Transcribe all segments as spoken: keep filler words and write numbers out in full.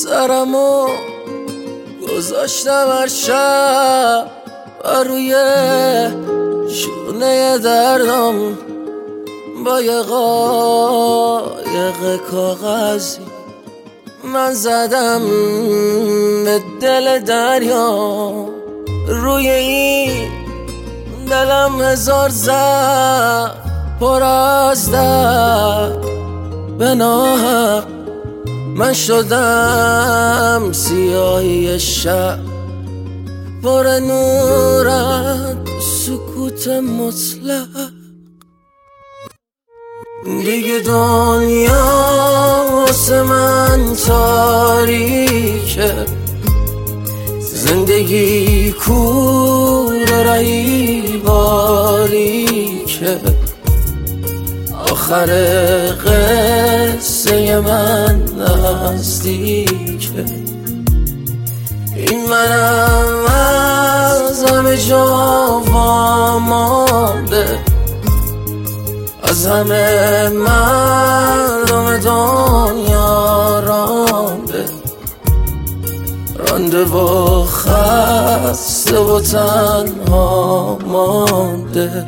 سرمو گذاشتم هر شب و روی شونه دردم با یه قایق کاغذی من زدم به دل دریا. روی این دلم هزار زخم پر از درد به ناحق من شدم سیاهی شب پر نورت سکوت مطلق. دیگه دنیا واسه من تاریکه، زندگی کور رهی باریکه، آخر قصه من نزدیکه. این منم از همه جا وامانده، از همه مردم دنیا رانده رانده و خسته و تنها مانده.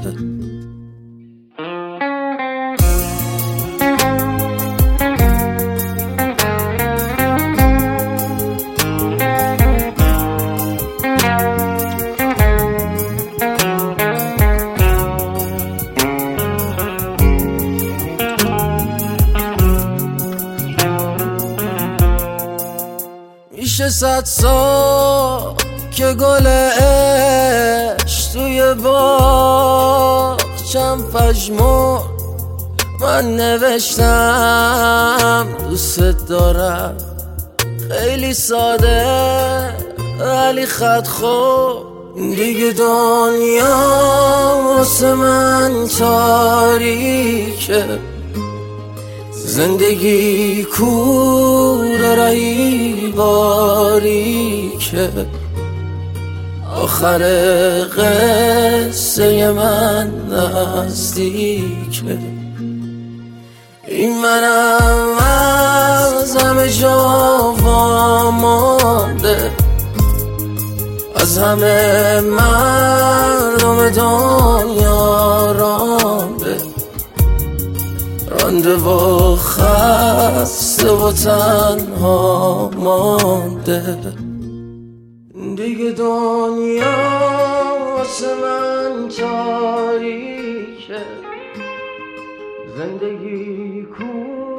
میشه صد سال که گل عشق توی باغچم پژمرد، من نوشتم دوست دارم، خیلی ساده ولی خط خود. دیگه دنیا واسه من تاریکه، زندگی کور رهی باریکه، آخر قصه من نزدیکه. این منم از همه جا وامانده، از همه مردم دنیا رانده رانده و خسته و تنها مانده. دیگه دنیا واسه من تاریکه، زندگی کن